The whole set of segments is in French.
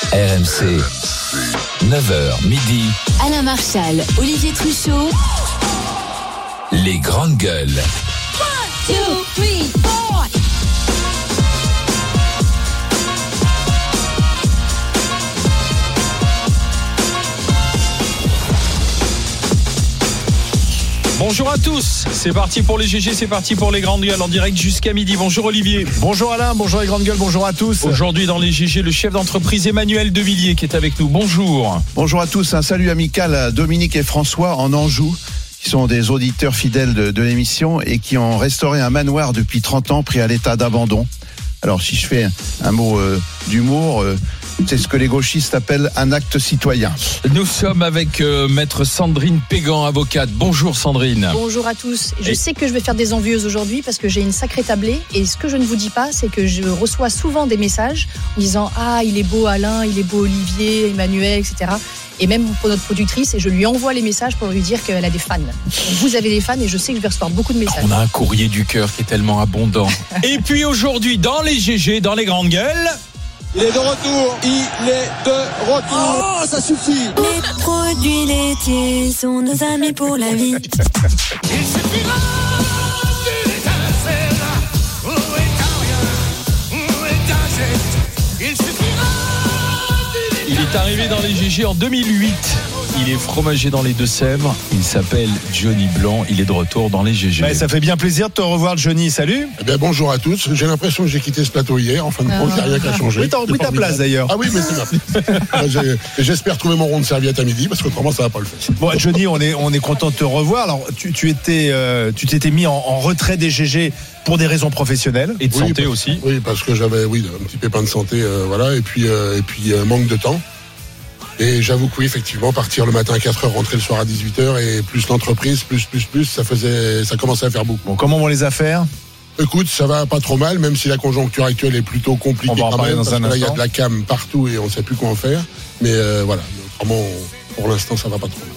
RMC, 9h midi. Alain Marchal, Olivier Truchot. Les grandes gueules. 1, 2, 3, 4. Bonjour à tous, c'est parti pour les GG, c'est parti pour les grandes gueules en direct jusqu'à midi. Bonjour Olivier. Bonjour Alain, bonjour les grandes gueules, bonjour à tous. Aujourd'hui dans les GG, le chef d'entreprise Emmanuel Devilliers qui est avec nous. Bonjour. Bonjour à tous, un salut amical à Dominique et François en Anjou, qui sont des auditeurs fidèles de l'émission et qui ont restauré un manoir depuis 30 ans pris à l'état d'abandon. Alors si je fais un mot d'humour, c'est ce que les gauchistes appellent un acte citoyen. Nous sommes avec maître Sandrine Pégan, avocate. Bonjour Sandrine. Bonjour à tous. Je sais que je vais faire des envieuses aujourd'hui parce que j'ai une sacrée tablée. Et ce que je ne vous dis pas, c'est que je reçois souvent des messages en disant « Ah, il est beau Alain, il est beau Olivier, Emmanuel, etc. » Et même pour notre productrice, et je lui envoie les messages pour lui dire qu'elle a des fans. Donc vous avez des fans et je sais que je vais recevoir beaucoup de messages. On a un courrier du cœur qui est tellement abondant. Et puis aujourd'hui, dans les GG, dans les grandes gueules... Il est de retour, Oh, ça suffit. Les produits laitiers sont nos amis pour la vie. Il suffira d'une étincelle, où est un rien, où est un geste. Il suffira d'une étincelle. Il est arrivé dans les GG en 2008. Il est fromager dans les Deux-Sèvres. Il s'appelle Johnny Blanc. Il est de retour dans les GG. Ouais, ça fait bien plaisir de te revoir Johnny, salut. Eh bien, bonjour à tous. J'ai l'impression que j'ai quitté ce plateau hier. En fin de compte, il n'y a rien qu'à changer. Oui, t'as repris ta place d'ailleurs. Ah oui, mais c'est bien. J'espère trouver mon rond de serviette à midi parce qu'autrement ça va pas le faire. Bon Johnny, on est content de te revoir. Alors tu t'étais mis en retrait des GG pour des raisons professionnelles et de santé aussi. Oui, parce que j'avais un petit pépin de santé, voilà, et puis manque de temps. Et j'avoue que oui, effectivement, partir le matin à 4h, rentrer le soir à 18h et plus l'entreprise, plus, ça commençait à faire beaucoup. Bon, comment vont les affaires ? Écoute, ça va pas trop mal, même si la conjoncture actuelle est plutôt compliquée. On va en parler dans un instant. Il y a de la cam partout et on ne sait plus quoi en faire. Mais voilà, autrement, pour l'instant, ça va pas trop mal.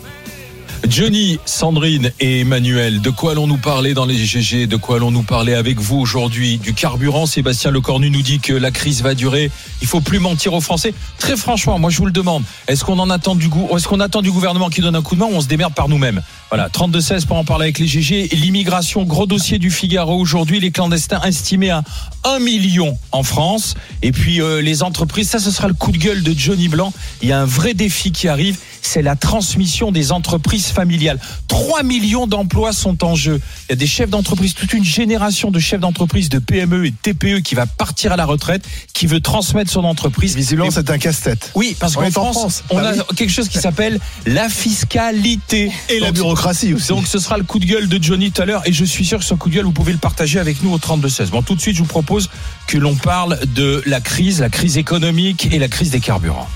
Johnny, Sandrine et Emmanuel, de quoi allons-nous parler dans les GG? De quoi allons-nous parler avec vous aujourd'hui? Du carburant. Sébastien Lecornu nous dit que la crise va durer. Il faut plus mentir aux Français. Très franchement, moi je vous le demande. Est-ce qu'on attend du gouvernement qui donne un coup de main ou on se démerde par nous-mêmes? Voilà, 32-16 pour en parler avec les GG. L'immigration, gros dossier du Figaro aujourd'hui. Les clandestins estimés à 1 million en France. Et puis les entreprises, ça ce sera le coup de gueule de Johnny Blanc. Il y a un vrai défi qui arrive. C'est la transmission des entreprises familiales. 3 millions d'emplois sont en jeu. Il y a des chefs d'entreprise, toute une génération de chefs d'entreprise, de PME et de TPE qui va partir à la retraite, qui veut transmettre son entreprise. Visiblement, c'est un casse-tête. Oui, parce qu'en France, on a quelque chose qui s'appelle la fiscalité. Et la bureaucratie aussi. Donc ce sera le coup de gueule de Johnny tout à l'heure. Et je suis sûr que ce coup de gueule, vous pouvez le partager avec nous au 32-16. Bon, tout de suite, je vous propose que l'on parle de la crise économique et la crise des carburants.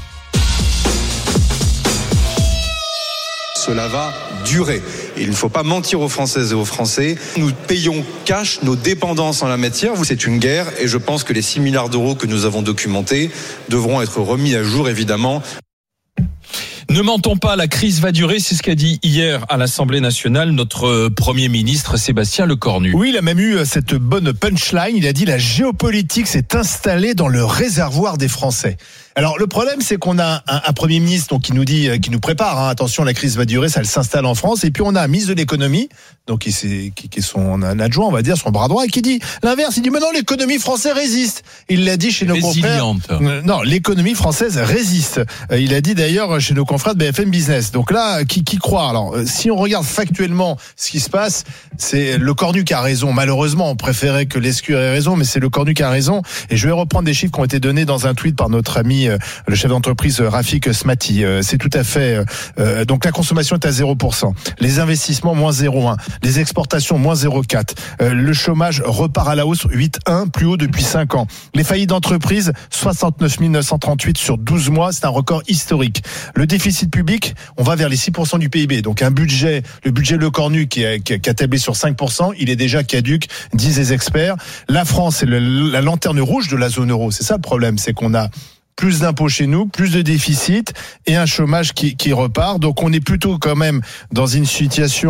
Cela va durer. Il ne faut pas mentir aux Françaises et aux Français. Nous payons cash nos dépendances en la matière. C'est une guerre et je pense que les 6 milliards d'euros que nous avons documentés devront être remis à jour, évidemment. Ne mentons pas, la crise va durer, c'est ce qu'a dit hier à l'Assemblée nationale notre Premier ministre Sébastien Lecornu. Oui, il a même eu cette bonne punchline, il a dit la géopolitique s'est installée dans le réservoir des Français. Alors le problème, c'est qu'on a un Premier ministre donc, qui nous prépare, attention, la crise va durer, ça s'installe en France, et puis on a un ministre de l'économie, donc qui est son adjoint, on va dire, son bras droit, et qui dit l'inverse, il dit mais non, l'économie française résiste. Il l'a dit chez nos confrères. Non, l'économie française résiste. Il a dit d'ailleurs chez nos confrères de BFM Business. Donc là, qui croit? Alors, si on regarde factuellement ce qui se passe, c'est Lecornu qui a raison. Malheureusement, on préférait que Lescure ait raison, mais c'est Lecornu qui a raison. Et je vais reprendre des chiffres qui ont été donnés dans un tweet par notre ami le chef d'entreprise Rafik Smati. C'est tout à fait... donc la consommation est à 0%. Les investissements, moins 0,1. Les exportations, moins 0,4. Le chômage repart à la hausse, 8,1, plus haut depuis 5 ans. Les faillites d'entreprise, 69 938 sur 12 mois. C'est un record historique. Le déficit public, on va vers les 6% du PIB. Donc le budget Lecornu qui a tablé sur 5%, il est déjà caduc, disent les experts. La France est la lanterne rouge de la zone euro. C'est ça le problème, c'est qu'on a plus d'impôts chez nous, plus de déficit et un chômage qui repart. Donc on est plutôt quand même dans une situation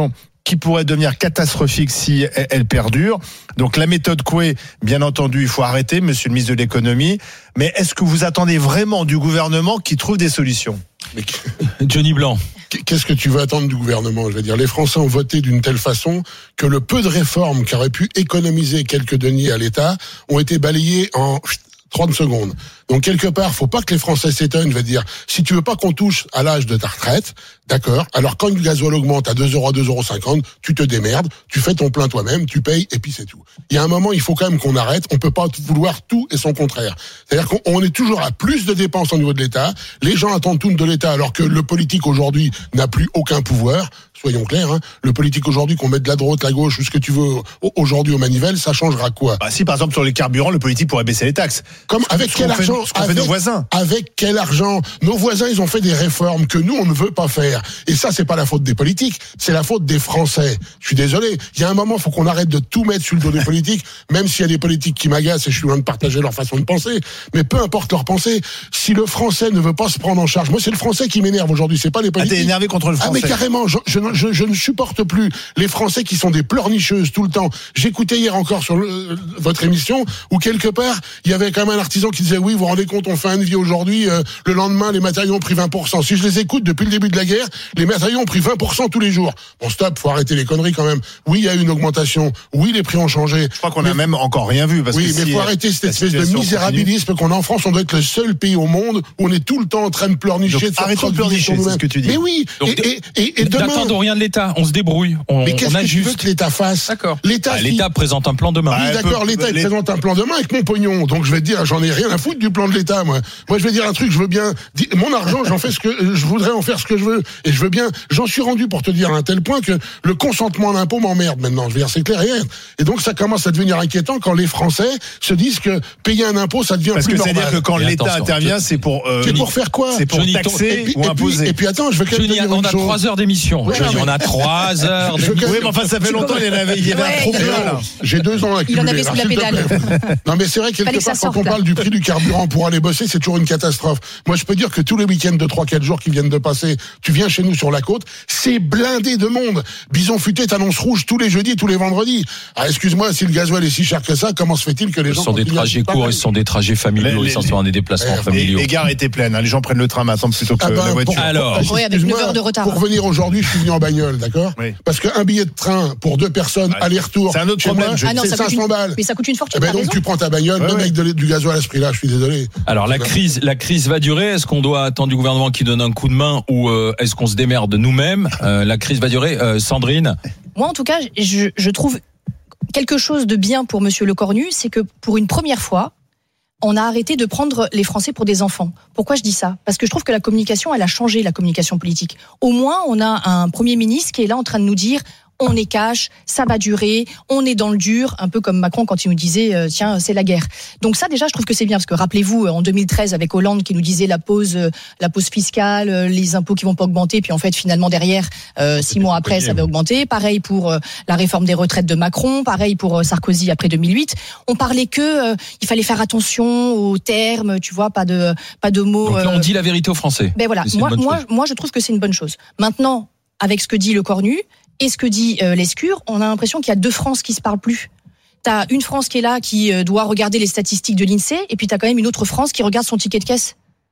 qui pourrait devenir catastrophique si elle perdure. Donc la méthode Coué, bien entendu, il faut arrêter, monsieur le ministre de l'économie. Mais est-ce que vous attendez vraiment du gouvernement qui trouve des solutions ? Mais Johnny Blanc. qu'est-ce que tu veux attendre du gouvernement ? Je veux dire, les Français ont voté d'une telle façon que le peu de réformes qui auraient pu économiser quelques deniers à l'État ont été balayées en 30 secondes. Donc quelque part, faut pas que les Français s'étonnent. Je veux dire, si tu veux pas qu'on touche à l'âge de ta retraite, d'accord. Alors quand le gasoil augmente à 2 €, à 2,50 €, tu te démerdes, tu fais ton plein toi-même, tu payes et puis c'est tout. Il y a un moment, il faut quand même qu'on arrête. On peut pas vouloir tout et son contraire. C'est-à-dire qu'on est toujours à plus de dépenses au niveau de l'État. Les gens attendent tout de l'État alors que le politique aujourd'hui n'a plus aucun pouvoir. Soyons clairs, hein. Le politique aujourd'hui, qu'on mette de la droite, la gauche, ou ce que tu veux aujourd'hui aux manivelles, ça changera quoi ? Bah, si par exemple sur les carburants, le politique pourrait baisser les taxes. Comme avec quel argent ? Ce qu'ont fait nos voisins. Avec quel argent ? Nos voisins, ils ont fait des réformes que nous, on ne veut pas faire. Et ça, c'est pas la faute des politiques, c'est la faute des Français. Je suis désolé. Il y a un moment, il faut qu'on arrête de tout mettre sur le dos des politiques, même s'il y a des politiques qui m'agacent et je suis loin de partager leur façon de penser. Mais peu importe leur pensée, si le Français ne veut pas se prendre en charge, moi, c'est le Français qui m'énerve aujourd'hui, c'est pas les politiques. T'es énervé contre le Français. Ah mais carrément, je ne supporte plus les Français qui sont des pleurnicheuses tout le temps. J'écoutais hier encore sur votre émission où quelque part, il y avait quand même un artisan qui disait oui, vous vous rendez compte, on fait un devis aujourd'hui, le lendemain les matériaux ont pris 20%. Si je les écoute depuis le début de la guerre, les matériaux ont pris 20% tous les jours. Bon stop, faut arrêter les conneries quand même. Oui, il y a eu une augmentation, oui, les prix ont changé. Je crois qu'on a même encore rien vu. Parce oui, que mais si faut arrêter cette espèce de situation misérabilisme qu'on a en France. On doit être le seul pays au monde où on est tout le temps en train de pleurnicher. Arrêtons de pleurnicher, c'est ce que tu dis. Mais oui, Donc, et demain... N'attendons rien de l'État, on se débrouille. Mais qu'est-ce que tu veux que l'État fasse ? D'accord. L'État, L'État présente un plan demain. Oui, d'accord, l'État il présente un plan demain avec mon pognon. Donc je vais te dire, j'en ai rien à foutre du plan de l'État, moi. Moi, je vais dire un truc, je veux bien, mon argent, j'en fais ce que, je voudrais en faire ce que je veux. Et je veux bien, j'en suis rendu pour te dire à un tel point que le consentement à l'impôt m'emmerde maintenant. Je veux dire, c'est clair et net. Et donc ça commence à devenir inquiétant quand les Français se disent que payer un impôt, ça devient Parce plus que normal. c'est-à-dire que quand Et l'État attention, intervient, c'est pour faire quoi ? C'est pour Johnny, taxer ou imposer. Et puis attends, je veux quand même te Johnny, dire on une a chose. 3 heures d'émission. Ouais, Johnny, mais- on a 3 heures Je veux d'émission. quand Oui, mais enfin, ça fait longtemps, il y avait un trop plein, là. J'ai 2 ans à Il en accumuler. avait sous Alors, la s'il te pédale. plaît. Non, mais c'est vrai, Fallait quelque que ça part, quand sorte, on là. parle du prix du carburant pour aller bosser, c'est toujours une catastrophe. Moi, je peux dire que tous les week-ends de 3-4 jours qui viennent de passer, tu viens chez nous sur la côte, c'est blindé de monde. Bison Futé t'annonce rouge tous les jeudis, tous les vendredis. Ah, excuse-moi, si le gasoil est si cher que ça, comment se fait-il que les Ce gens sont des continuent à trajets se courts et ce sont des trajets familiaux, Les- essentiellement des déplacements familiaux. Les gares étaient pleines. Les gens prennent le train maintenant plutôt que la voiture. Alors, Oui, avec excuse-moi, 9 heures de retard. Pour venir aujourd'hui, je suis venu en bagnole, d'accord ? Oui. Parce qu'un billet de train pour 2 personnes, Ouais. aller-retour, C'est un autre chez moi, problème, Ah non, c'est ça coûte 500 balles. Mais ça coûte une Eh fortune. ben t'as donc raison. tu prends ta bagnole, Ouais, même ouais. avec du gasoil à ce prix-là, je suis désolé. alors la crise va durer. Est-ce qu'on doit attendre du gouvernement qui donne un coup de main ou est-ce qu'on se démerde nous-mêmes ? La crise va durer. Sandrine ? Moi, en tout cas, je trouve quelque chose de bien pour Monsieur Lecornu, c'est que pour une première fois, on a arrêté de prendre les Français pour des enfants. Pourquoi je dis ça ? Parce que je trouve que la communication, elle a changé, la communication politique. Au moins, on a un Premier ministre qui est là en train de nous dire on est cash, ça va durer, on est dans le dur, un peu comme Macron quand il nous disait tiens, c'est la guerre. Donc ça déjà je trouve que c'est bien parce que rappelez-vous en 2013 avec Hollande qui nous disait la pause fiscale, les impôts qui vont pas augmenter, puis en fait finalement derrière 6 mois après ça va augmenter. Pareil pour la réforme des retraites de Macron, pareil pour Sarkozy après 2008. On parlait que il fallait faire attention aux termes, tu vois, pas de mots. Donc là, on dit la vérité aux Français. Ben voilà, C'est une bonne chose. moi je trouve que c'est une bonne chose. Maintenant, avec ce que dit Lecornu et ce que dit Lescure, on a l'impression qu'il y a 2 France qui se parlent plus. T'as une France qui est là, qui doit regarder les statistiques de l'INSEE, et puis t'as quand même une autre France qui regarde son ticket de caisse.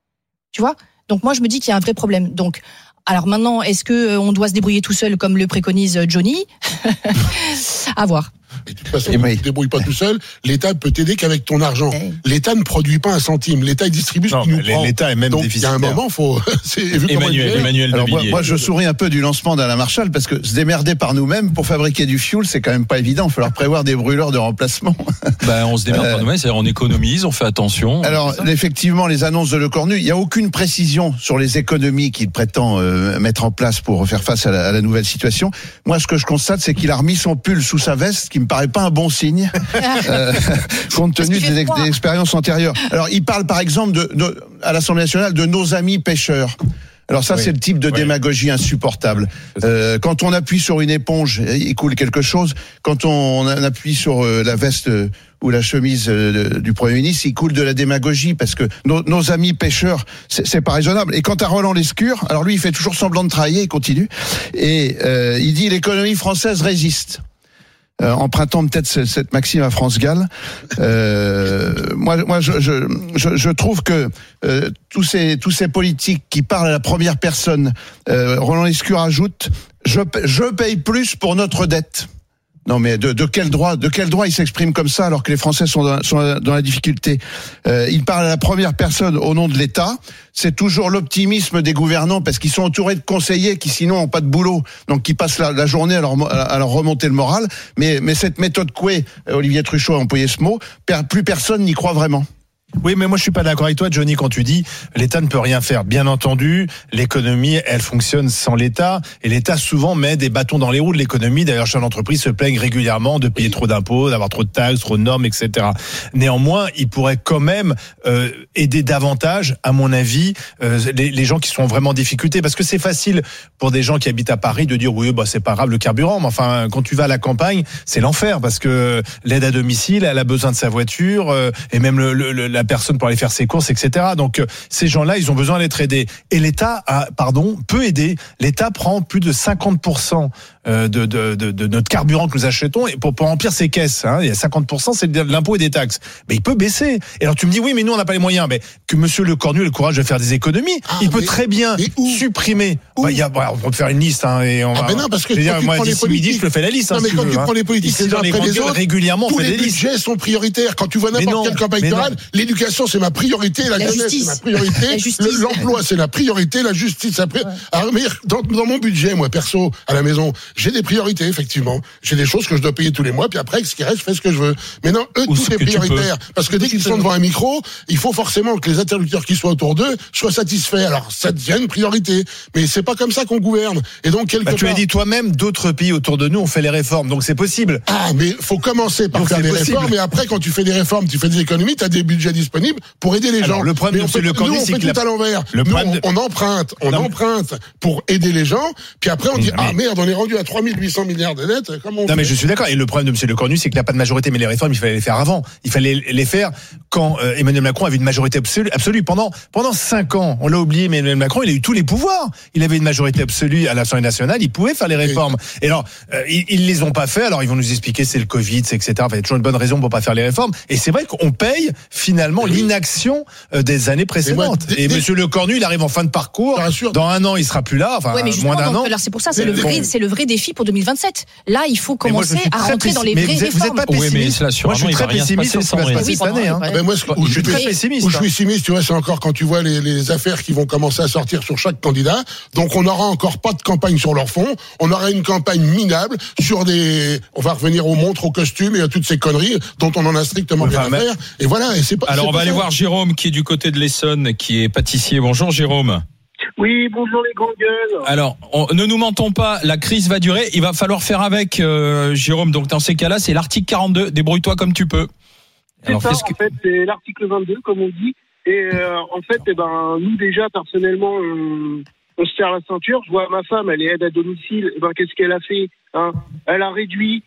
Tu vois ? Donc moi je me dis qu'il y a un vrai problème. Donc alors maintenant, est-ce que on doit se débrouiller tout seul comme le préconise Johnny ? À voir. Et de toute façon, tu ne te débrouilles pas tout seul, l'État peut t'aider qu'avec ton argent. Eh. L'État ne produit pas un centime, l'État il distribue ce Non, qu'il nous mais prend. l'État est même Donc il y a un déficitaire. moment, faut. Emmanuel Alors Devilliers. moi, je souris un peu du lancement d'Alain Marchal parce que se démerder par nous-mêmes pour fabriquer du fioul, c'est quand même pas évident. Il va falloir prévoir des brûleurs de remplacement. On se démerde par nous-mêmes, c'est-à-dire on économise, on fait attention. Alors effectivement, les annonces de Lecornu, il n'y a aucune précision sur les économies qu'il prétend mettre en place pour faire face à la nouvelle situation. Moi, ce que je constate, c'est qu'il a remis son pull sous sa veste, qui me paraît pas un bon signe, compte tenu Parce qu'il fait froid. des expériences antérieures. Alors, il parle par exemple à l'Assemblée nationale de nos amis pêcheurs. Alors ça, Oui. c'est le type de démagogie insupportable. Quand on appuie sur une éponge, il coule quelque chose. Quand on appuie sur la veste ou la chemise du Premier ministre, il coule de la démagogie, parce que nos amis pêcheurs, c'est pas raisonnable. Et quant à Roland Lescure, alors lui, il fait toujours semblant de travailler, il continue, et il dit l'économie française résiste. Empruntant peut-être cette maxime à France Gall, moi, je trouve que tous ces politiques qui parlent à la première personne, Roland Lescure ajoute, je paye plus pour notre dette. Non, mais de quel droit il s'exprime comme ça alors que les Français sont dans la difficulté? Il parle à la première personne au nom de l'État. C'est toujours l'optimisme des gouvernants, parce qu'ils sont entourés de conseillers qui sinon n'ont pas de boulot, donc qui passent la journée à leur remonter le moral. Mais cette méthode Coué, Olivier Truchot a employé ce mot, plus personne n'y croit vraiment. Oui, mais moi je suis pas d'accord avec toi, Johnny, quand tu dis l'État ne peut rien faire. Bien entendu, l'économie, elle fonctionne sans l'État, et l'État souvent met des bâtons dans les roues de l'économie. D'ailleurs, chaque entreprise se plaigne régulièrement de payer trop d'impôts, d'avoir trop de taxes, trop de normes, etc. Néanmoins, il pourrait quand même aider davantage, à mon avis, les gens qui sont vraiment en difficulté, parce que c'est facile pour des gens qui habitent à Paris de dire oui, bah c'est pas grave le carburant, mais enfin quand tu vas à la campagne, c'est l'enfer, parce que l'aide à domicile, elle a besoin de sa voiture, et même la personne pour aller faire ses courses, etc. Donc ces gens-là, ils ont besoin d'être aidés. Et l'État peut aider. L'État prend plus de 50% de notre carburant que nous achetons, et pour remplir ses caisses. Hein, il y a 50%, c'est de l'impôt et des taxes. Mais il peut baisser. Et alors tu me dis oui, mais nous on n'a pas les moyens. Mais que Monsieur Lecornu ait le courage de faire des économies, il peut très bien supprimer. On peut faire une liste. Hein, et on va. Non, parce que moi d'ici midi, je te fais la liste. Non, mais quand tu prends les politiques, ici dans les grandes gueules, régulièrement, tous on fait les des listes. budgets sont prioritaires. Quand tu vois n'importe quelle campagne électorale, l'éducation c'est ma priorité, la jeunesse c'est ma priorité, l'emploi c'est la priorité, la justice c'est la priorité. Alors, mais dans mon budget, moi perso, à la maison, j'ai des priorités, effectivement. J'ai des choses que je dois payer tous les mois, puis après, ce qui reste, je fais ce que je veux. Mais non, eux, tout est prioritaire. Parce que dès qu'ils sont devant un micro, il faut forcément que les interlocuteurs qui soient autour d'eux soient satisfaits. Alors, ça devient une priorité. Mais c'est pas comme ça qu'on gouverne. Et donc, quelque part. Tu as dit toi-même, d'autres pays autour de nous ont fait les réformes. Donc, c'est possible. Ah, mais faut commencer par faire des réformes. Et après, quand tu fais des réformes, tu fais des économies, tu as des budgets disponibles pour aider les gens. Le problème, on fait tout à l'envers. On emprunte pour aider les gens. Puis après, on dit, merde, on est rendu à 3800 milliards de dettes. Comment on fait ? Mais je suis d'accord. Et le problème de M. Lecornu, c'est qu'il n'a pas de majorité. Mais les réformes, il fallait les faire avant. Il fallait les faire quand Emmanuel Macron avait une majorité absolue. Pendant 5 ans, on l'a oublié, mais Emmanuel Macron, il a eu tous les pouvoirs. Il avait une majorité absolue à l'Assemblée nationale. Il pouvait faire les réformes. Et alors, ils les ont pas fait. Alors, ils vont nous expliquer c'est le Covid, c'est etc. Enfin, il y a toujours une bonne raison pour pas faire les réformes. Et c'est vrai qu'on paye finalement l'inaction des années précédentes. Et M. Lecornu, il arrive en fin de parcours. Dans 1 an, il sera plus là. Enfin, moins d'1 an. Alors c'est pour ça, c'est le vrai défi pour 2027. Là, il faut commencer à rentrer dans les vraies réformes. Oui, mais là, moi, je suis très pessimiste sur ce qui va se passer cette année. Moi, je suis très pessimiste. Où je suis pessimiste, tu vois, c'est encore quand tu vois les affaires qui vont commencer à sortir sur chaque candidat. Donc, on n'aura encore pas de campagne sur leur fond. On aura une campagne minable sur on va revenir aux montres, aux costumes et à toutes ces conneries dont on en a strictement rien à faire. Et voilà. Et c'est pas. Alors, on va aller voir Jérôme qui est du côté de l'Essonne, qui est pâtissier. Bonjour, Jérôme. Oui, bonjour les grandes gueules. Alors, ne nous mentons pas, la crise va durer. Il va falloir faire avec, Jérôme. Donc, dans ces cas-là, c'est l'article 42. Débrouille-toi comme tu peux. Alors, en fait, c'est l'article 22, comme on dit. Et en fait, nous déjà, personnellement, on se serre la ceinture. Je vois ma femme, elle est aide à domicile. Qu'est-ce qu'elle a fait, hein ? Elle a réduit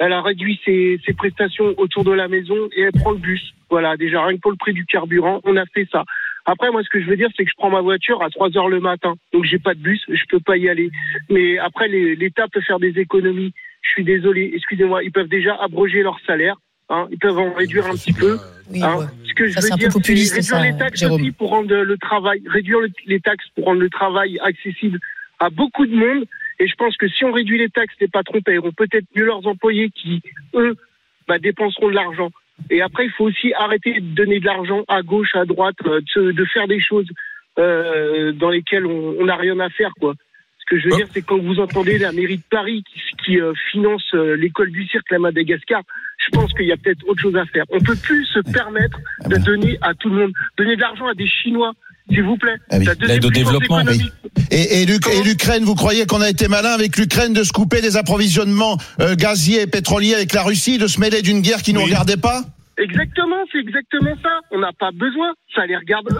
ses prestations autour de la maison et elle prend le bus. Voilà, déjà, rien que pour le prix du carburant, on a fait ça. Après, moi, ce que je veux dire, c'est que je prends ma voiture à 3h le matin. Donc, j'ai pas de bus, je peux pas y aller. Mais après, l'État peut faire des économies. Je suis désolé, excusez-moi, ils peuvent déjà abroger leur salaire. Hein, ils peuvent en réduire un petit peu. Oui, hein. Ce que je veux dire, c'est réduire les taxes aussi pour rendre les taxes pour rendre le travail accessible à beaucoup de monde. Et je pense que si on réduit les taxes, les patrons paieront peut-être mieux leurs employés qui, eux, dépenseront de l'argent. Et après, il faut aussi arrêter de donner de l'argent à gauche, à droite, de faire des choses dans lesquelles on n'a rien à faire, quoi. Ce que je veux dire, c'est quand vous entendez la mairie de Paris qui finance l'école du cirque à Madagascar, je pense qu'il y a peut-être autre chose à faire. On peut plus se permettre de donner à tout le monde, donner de l'argent à des Chinois, s'il vous plaît. L'aide au développement. Et l'Ukraine, vous croyez qu'on a été malin avec l'Ukraine de se couper des approvisionnements gaziers et pétroliers avec la Russie, de se mêler d'une guerre qui ne nous regardait pas ? Exactement, c'est exactement ça. On n'a pas besoin, ça les regarde eux.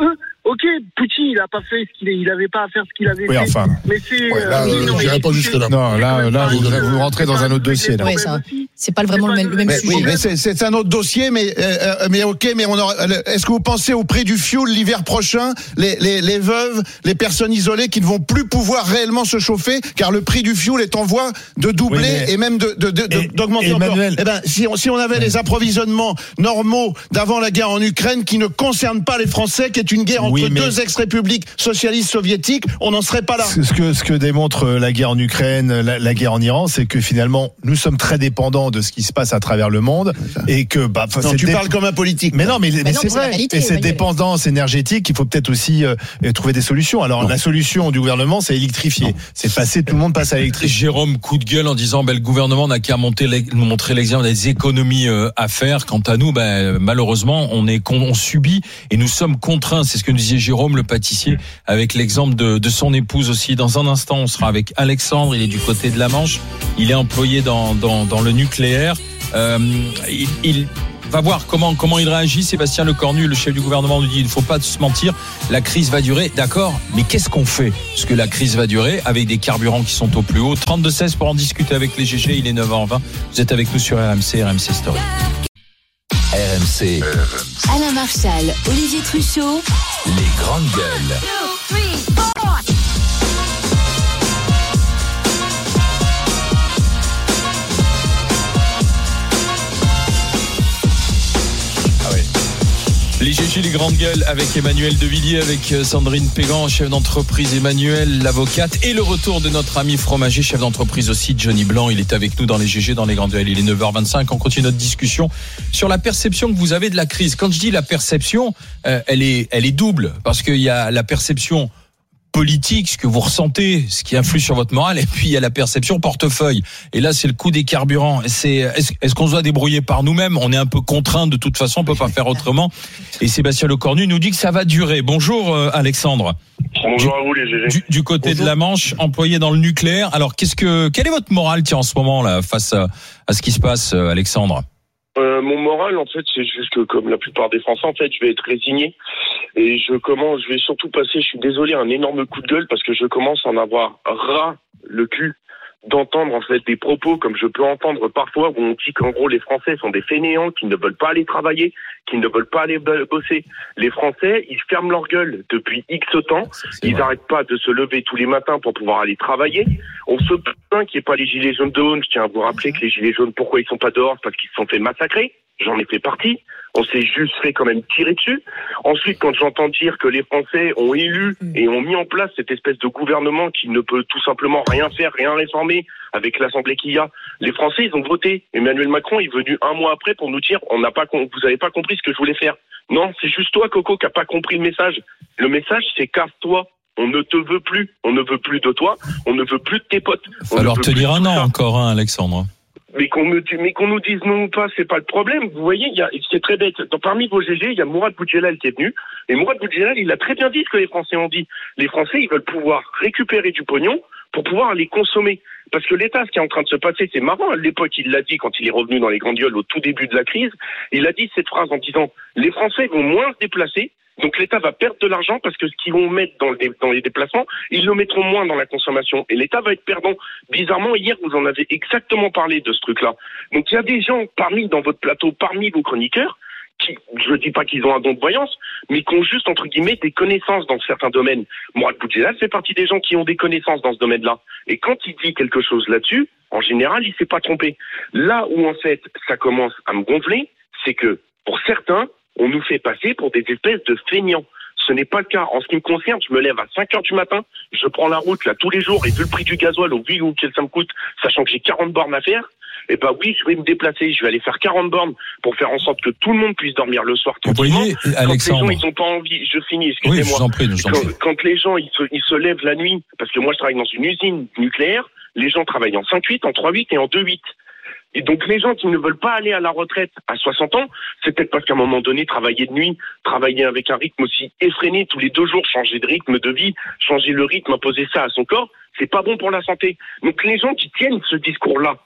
Ok, Poutine, il a pas fait il avait pas à faire ce qu'il avait fait. Enfin. Mais c'est. Là, j'irai pas jusque-là. Non, là, vous rentrez dans un autre dossier. Là. Ouais, ça, c'est pas vraiment le même sujet. Oui, mais c'est un autre dossier, mais ok, mais est-ce que vous pensez au prix du fioul l'hiver prochain, les veuves, les personnes isolées qui ne vont plus pouvoir réellement se chauffer, car le prix du fioul est en voie de doubler et même d'augmenter encore. Eh ben, si on avait les approvisionnements normaux d'avant la guerre en Ukraine, qui ne concernent pas les Français, qui est une guerre entre deux ex-républiques socialistes soviétiques, on n'en serait pas là. Ce que démontre la guerre en Ukraine, la guerre en Iran, c'est que finalement, nous sommes très dépendants de ce qui se passe à travers le monde et que tu parles comme un politique. Mais non, mais c'est vrai. Réalité, et cette dépendance énergétique, il faut peut-être aussi trouver des solutions. Alors la solution du gouvernement, c'est électrifier. C'est passer, tout le monde passe à l'électricité. Jérôme, coup de gueule en disant le gouvernement n'a qu'à nous montrer l'exemple des économies à faire. Quant à nous, malheureusement, on subit et nous sommes contraints. C'est ce que nous disait Jérôme, le pâtissier, avec l'exemple de son épouse aussi. Dans un instant, on sera avec Alexandre. Il est du côté de la Manche. Il est employé dans le nucléaire. Il va voir comment il réagit. Sébastien Lecornu, le chef du gouvernement, nous dit il ne faut pas se mentir, la crise va durer. D'accord, mais qu'est-ce qu'on fait? Parce que la crise va durer avec des carburants qui sont au plus haut. 32-16 pour en discuter avec les GG. Il est 9h20. Vous êtes avec nous sur RMC Story. RMC. Alain Marchal, Olivier Truchot. Les grandes gueules. 2, 3, 4. Les GG, les grandes gueules avec Emmanuel Devilliers, avec Sandrine Pégan, chef d'entreprise, Emmanuel, l'avocate, et le retour de notre ami fromager, chef d'entreprise aussi, Johnny Blanc. Il est avec nous dans les GG, dans les grandes gueules. Il est 9h25. On continue notre discussion sur la perception que vous avez de la crise. Quand je dis la perception, elle est double, parce qu'il y a la perception politique, ce que vous ressentez, ce qui influe sur votre morale, et puis il y a la perception portefeuille. Et là, c'est le coût des carburants. Est-ce qu'on se doit débrouiller par nous-mêmes? On est un peu contraint de toute façon, on peut pas faire autrement. Et Sébastien Lecornu nous dit que ça va durer. Bonjour Alexandre. Bonjour à vous les GG. Du côté de la Manche, employé dans le nucléaire. Alors quelle est votre morale en ce moment là face à ce qui se passe, Alexandre? Mon moral, en fait, c'est juste que, comme la plupart des Français, en fait, je vais être résigné. Et je vais surtout passer, je suis désolé, un énorme coup de gueule parce que je commence à en avoir ras le cul d'entendre, en fait, des propos comme je peux entendre parfois où on dit qu'en gros, les Français sont des fainéants qui ne veulent pas aller travailler, qui ne veulent pas aller bosser. Les Français, ils ferment leur gueule depuis X temps. Ils n'arrêtent pas de se lever tous les matins pour pouvoir aller travailler. On se plaint qu'il n'y ait pas les gilets jaunes dehors. Je tiens à vous rappeler que les gilets jaunes, pourquoi ils sont pas dehors? Parce qu'ils se sont fait massacrer. J'en ai fait partie. On s'est juste fait quand même tirer dessus. Ensuite, quand j'entends dire que les Français ont élu et ont mis en place cette espèce de gouvernement qui ne peut tout simplement rien faire, rien réformer avec l'Assemblée qu'il y a, les Français, ils ont voté. Emmanuel Macron est venu un mois après pour nous dire vous n'avez pas compris ce que je voulais faire. Non, c'est juste toi, Coco, qui n'a pas compris le message. Le message, c'est casse-toi. On ne te veut plus. On ne veut plus de toi. On ne veut plus de tes potes. Il va falloir tenir un an encore, Alexandre. Mais qu'on nous dise non ou pas, c'est pas le problème. Vous voyez, c'est très bête. Parmi vos GG, il y a Mourad Boudjelal qui est venu. Et Mourad Boudjelal, il a très bien dit ce que les Français ont dit. Les Français, ils veulent pouvoir récupérer du pognon pour pouvoir aller consommer. Parce que l'État, ce qui est en train de se passer, c'est marrant. À l'époque, il l'a dit quand il est revenu dans les grandes gueules au tout début de la crise. Il a dit cette phrase en disant « Les Français vont moins se déplacer. Donc l'État va perdre de l'argent parce que ce qu'ils vont mettre dans les déplacements, ils le mettront moins dans la consommation. Et l'État va être perdant. » Bizarrement, hier, vous en avez exactement parlé de ce truc-là. Donc il y a des gens dans votre plateau, parmi vos chroniqueurs, qui, je ne dis pas qu'ils ont un don de voyance, mais qui ont juste, entre guillemets, des connaissances dans certains domaines. Mourad Boudjelal fait partie des gens qui ont des connaissances dans ce domaine-là. Et quand il dit quelque chose là-dessus, en général, il s'est pas trompé. Là où, en fait, ça commence à me gonfler, c'est que, pour certains, on nous fait passer pour des espèces de feignants. Ce n'est pas le cas. En ce qui me concerne, je me lève à 5h du matin, je prends la route là tous les jours, et vu le prix du gasoil, au vu que ça me coûte, sachant que j'ai 40 bornes à faire, eh ben oui, je vais me déplacer, je vais aller faire 40 bornes pour faire en sorte que tout le monde puisse dormir le soir tranquillement. Vous voyez, Alexandre, quand les gens ils ont pas envie, je finis, excusez-moi. Oui, je vous en prie, quand les gens ils se lèvent la nuit, parce que moi je travaille dans une usine nucléaire, les gens travaillent en 5-8, en 3-8 et en 2-8. Et donc les gens qui ne veulent pas aller à la retraite à 60 ans, c'est peut-être parce qu'à un moment donné, travailler de nuit, travailler avec un rythme aussi effréné tous les 2 jours, changer de rythme de vie, changer le rythme, imposer ça à son corps, c'est pas bon pour la santé. Donc les gens qui tiennent ce discours-là,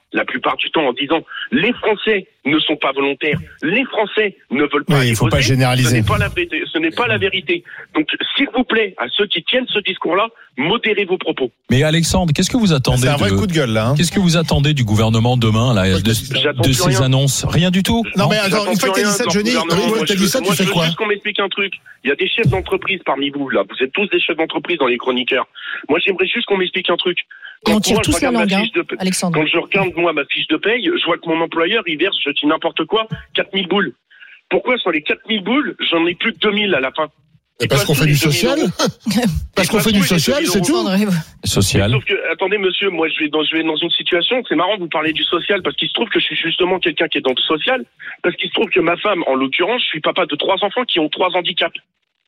la plupart du temps en disant les Français ne sont pas volontaires, les Français ne veulent pas. Oui, il faut pas généraliser. Ce n'est pas la vérité. Donc, s'il vous plaît, à ceux qui tiennent ce discours-là, modérez vos propos. Mais Alexandre, qu'est-ce que vous attendez C'est un vrai coup de gueule là. Qu'est-ce que vous attendez du gouvernement demain là, de ces annonces? Rien du tout. Non mais attends, une fois que t'as dit ça, Johnny, t'as dit ça, tu fais quoi? Juste qu'on m'explique un truc. Il y a des chefs d'entreprise parmi vous là. Vous êtes tous des chefs d'entreprise dans les chroniqueurs. Moi, j'aimerais juste qu'on m'explique un truc. Et on tire tous la langue, Alexandre. Quand je regarde, moi, ma fiche de paye, je vois que mon employeur, il verse, je dis n'importe quoi, 4000 boules. Pourquoi, sur les 4000 boules, j'en ai plus que 2000 à la fin? Et parce qu'on fait du social? Parce qu'on fait du social, c'est tout? Social. Sauf que, attendez, monsieur, moi, je vais dans une situation, c'est marrant de vous parler du social, parce qu'il se trouve que je suis justement quelqu'un qui est dans le social, parce qu'il se trouve que ma femme, en l'occurrence, je suis papa de 3 enfants qui ont 3 handicaps.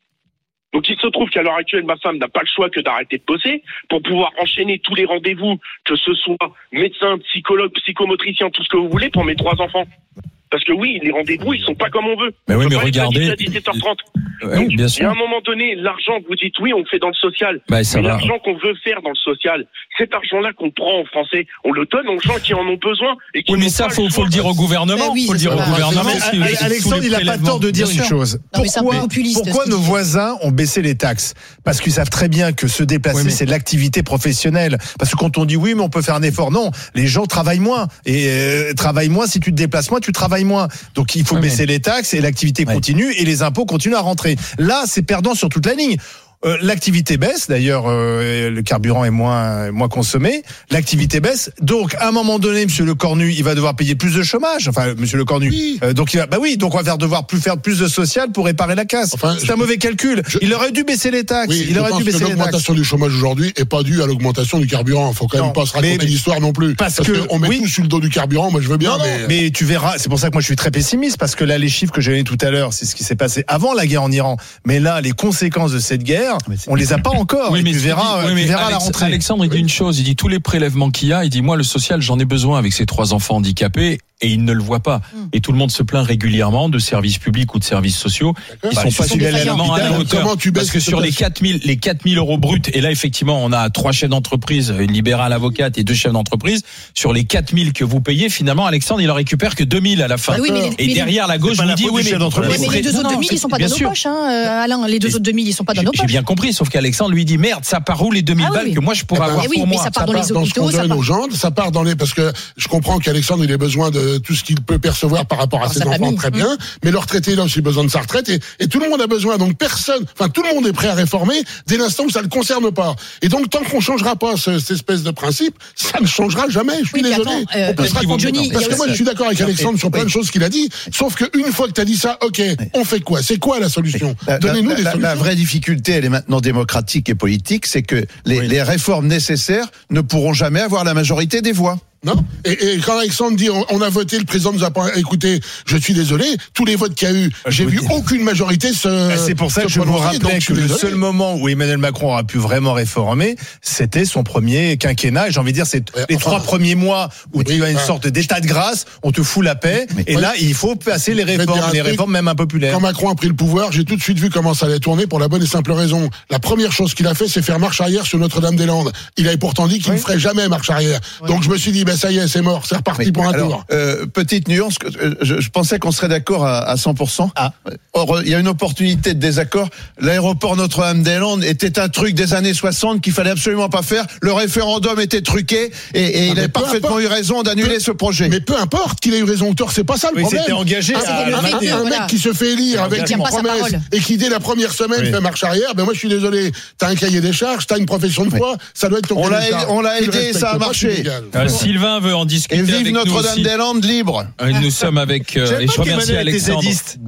Donc il se trouve qu'à l'heure actuelle, ma femme n'a pas le choix que d'arrêter de bosser pour pouvoir enchaîner tous les rendez-vous, que ce soit médecin, psychologue, psychomotricien, tout ce que vous voulez pour mes 3 enfants. Parce que oui, les rendez-vous, ils sont pas comme on veut. Mais oui, mais regardez. À 17h30. Oui, bien sûr. Et à un moment donné, l'argent, vous dites oui, on le fait dans le social. Bah, mais l'argent qu'on veut faire dans le social, cet argent-là qu'on prend en français, on le donne aux gens qui en ont besoin. Et qui oui, mais ça, faut le dire au gouvernement. Oui, faut le dire au gouvernement. Alexandre, il n'a pas tort de dire une chose. Pourquoi nos voisins ont baissé les taxes? Parce qu'ils savent très bien que se déplacer, c'est de l'activité professionnelle. Parce que quand on dit oui, mais on peut faire un effort, non. Les gens travaillent moins. Et travaillent moins, si tu te déplaces moins, tu travailles moins. Donc il faut baisser les taxes et l'activité continue et les impôts continuent à rentrer. Là, c'est perdant sur toute la ligne. L'activité baisse, d'ailleurs, le carburant est moins consommé. L'activité baisse, donc à un moment donné, Monsieur Le Cornu, il va devoir payer plus de chômage. Enfin, Monsieur Le Cornu, donc donc on va devoir faire plus de social pour réparer la casse. Enfin, c'est un mauvais calcul. Il aurait dû baisser les taxes. Oui, il aurait dû baisser les taxes. L'augmentation du chômage aujourd'hui est pas due à l'augmentation du carburant. Faut quand même pas se raconter l'histoire non plus. Parce que on met tout sur le dos du carburant. Moi, je veux bien. Mais tu verras. C'est pour ça que moi je suis très pessimiste parce que là, les chiffres que j'ai donnés tout à l'heure, c'est ce qui s'est passé avant la guerre en Iran. Mais là, les conséquences de cette guerre, on les a pas encore. Oui, mais tu verras à la rentrée. Alexandre, il dit une chose. Il dit tous les prélèvements qu'il y a. Il dit moi le social, j'en ai besoin avec ces 3 enfants handicapés. Et ils ne le voient pas. Et tout le monde se plaint régulièrement de services publics ou de services sociaux qui sont pas suffisamment à la hauteur. Parce que sur les 4000 euros bruts, et là effectivement on a 3 chefs d'entreprise, une libérale avocate et 2 chefs d'entreprise, sur les 4000 que vous payez, finalement Alexandre il en récupère que 2000 à la fin. Et derrière la gauche vous dit oui mais les 2 autres 2000 ils sont pas dans nos poches, Alain, les 2 autres 2000 ils sont pas dans nos poches. J'ai bien compris, sauf qu'Alexandre lui dit merde, ça part où les 2000 balles que moi je pourrais avoir pour moi? Ça part dans les hôpitaux, ça part dans les, parce que je comprends qu'Alexandre il a besoin de tout ce qu'il peut percevoir par rapport à ses enfants, très bien, mais le retraité il a aussi besoin de sa retraite et tout le monde a besoin, donc tout le monde est prêt à réformer dès l'instant où ça ne le concerne pas. Et donc tant qu'on changera pas cette espèce de principe, ça ne changera jamais. Je suis désolé. Parce que moi je suis d'accord avec Alexandre sur plein de choses qu'il a dit, sauf qu'une fois que tu as dit ça, ok, on fait quoi? C'est quoi la solution? Donnez-nous des solutions. La vraie difficulté, elle est maintenant démocratique et politique, c'est que les réformes nécessaires ne pourront jamais avoir la majorité des voix. Non. Et quand Alexandre dit on a voté, le président nous a pas écouté, je suis désolé, tous les votes qu'il y a eu, j'ai vu aucune majorité c'est pour ça que je vous rappelais que le seul moment où Emmanuel Macron aura pu vraiment réformer, c'était son premier quinquennat. Et j'ai envie de dire, c'est les 3 premiers mois où tu as une sorte d'état de grâce, on te fout la paix. Et là, il faut passer les réformes même impopulaires. Quand Macron a pris le pouvoir, j'ai tout de suite vu comment ça allait tourner pour la bonne et simple raison. La première chose qu'il a fait, c'est faire marche arrière sur Notre-Dame-des-Landes. Il avait pourtant dit qu'il ne ferait jamais marche arrière. Donc je me suis dit, ça y est, c'est mort, c'est reparti pour un tour. Petite nuance, je pensais qu'on serait d'accord à 100%. Or, il y a une opportunité de désaccord. L'aéroport Notre-Dame-des-Landes était un truc des années 60 qu'il fallait absolument pas faire. Le référendum était truqué et il a parfaitement eu raison d'annuler ce projet. Mais peu importe qu'il ait eu raison ou tort, c'est pas ça le problème. C'était engagé. Un mec qui se fait élire avec une promesse et qui dès la première semaine fait marche arrière, moi je suis désolé, t'as un cahier des charges, t'as une profession de foi, ça doit être ton cahier des charges. On l'a aidé, ça a marché. Sylvain veut en discuter. Et vive Notre-Dame-des-Landes libre. Nous sommes avec et je remercie Alexandre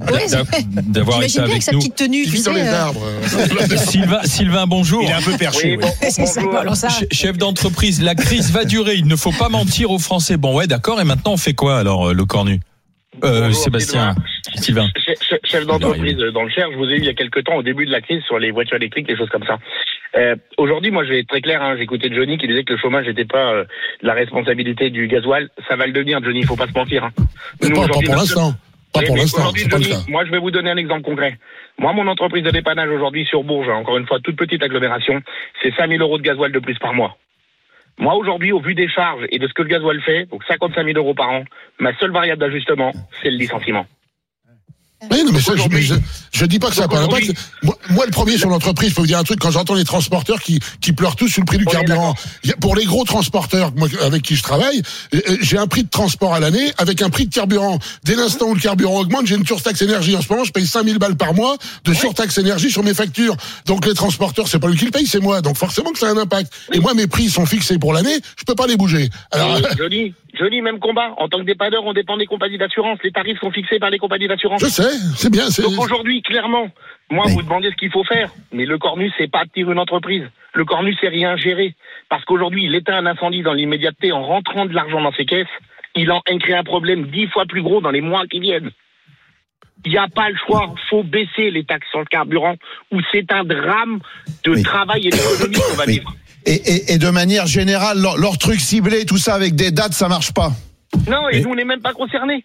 d'avoir été avec nous. Petite tenue, il vit dans les arbres. Sylvain, bonjour. Il est un peu perché. Chef d'entreprise, la crise va durer. Il ne faut pas mentir aux Français. Bon, ouais, d'accord. Et maintenant, on fait quoi alors, Le Cornu? Sébastien, Sylvain. Chef d'entreprise dans le Cher, je vous ai eu il y a quelques temps au début de la crise sur les voitures électriques, les choses comme ça. Aujourd'hui, moi, je vais être très clair. J'écoutais Johnny qui disait que le chômage n'était pas la responsabilité du gasoil. Ça va le devenir, Johnny. Il faut pas se mentir. Pas pour l'instant. Pas pour l'instant. Johnny, moi, je vais vous donner un exemple concret. Moi, mon entreprise de dépannage aujourd'hui sur Bourges, encore une fois, toute petite agglomération, c'est 5 000 euros de gasoil de plus par mois. Moi, aujourd'hui, au vu des charges et de ce que le gasoil fait, donc 55 000 euros par an, ma seule variable d'ajustement, c'est le licenciement. Oui, non, mais ça, je dis pas que ça n'a pas d'impact. Moi, le premier sur l'entreprise, je peux vous dire un truc, quand j'entends les transporteurs qui pleurent tous sur le prix du carburant. Pour les gros transporteurs, moi, avec qui je travaille, j'ai un prix de transport à l'année avec un prix de carburant. Dès l'instant où le carburant augmente, j'ai une surtaxe énergie. En ce moment, je paye 5 000 balles par mois de surtaxe énergie sur mes factures. Donc, les transporteurs, c'est pas lui qui le paye, c'est moi. Donc, forcément que ça a un impact. Et moi, mes prix sont fixés pour l'année, je peux pas les bouger. Alors, Johnny, même combat. En tant que dépanneur, on dépend des compagnies d'assurance. Les tarifs sont fixés par les compagnies d'assurance. Je sais, c'est bien. Donc aujourd'hui, clairement, moi, vous demandez ce qu'il faut faire. Mais le Cornu, c'est pas tirer une entreprise. Le Cornu, c'est rien gérer. Parce qu'aujourd'hui, il éteint un incendie dans l'immédiateté en rentrant de l'argent dans ses caisses. Il en crée un problème 10 fois plus gros dans les mois qui viennent. Il n'y a pas le choix. Faut baisser les taxes sur le carburant ou c'est un drame de travail et d'économie qu'on va vivre. Et de manière générale, leur truc ciblé, tout ça avec des dates, ça marche pas. Non, et nous, on n'est même pas concernés.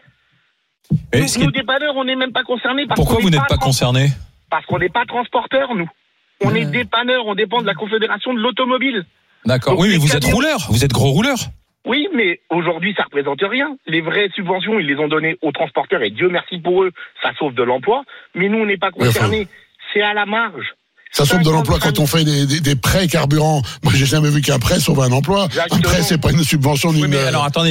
Nous, dépanneurs, on n'est même pas concernés. Pourquoi vous n'êtes pas concernés ? Parce qu'on n'est pas transporteurs, nous. On est dépanneurs, on dépend de la Confédération de l'automobile. D'accord. Donc, oui, mais vous êtes rouleurs, vous êtes gros rouleurs. Oui, mais aujourd'hui, ça représente rien. Les vraies subventions, ils les ont données aux transporteurs et Dieu merci pour eux, ça sauve de l'emploi. Mais nous, on n'est pas concernés. C'est à la marge. Ça sauve de l'emploi quand on fait des prêts carburants. Moi, j'ai jamais vu qu'un prêt sauve un emploi. Exactement. Un prêt, c'est pas une subvention ni mais alors attendez,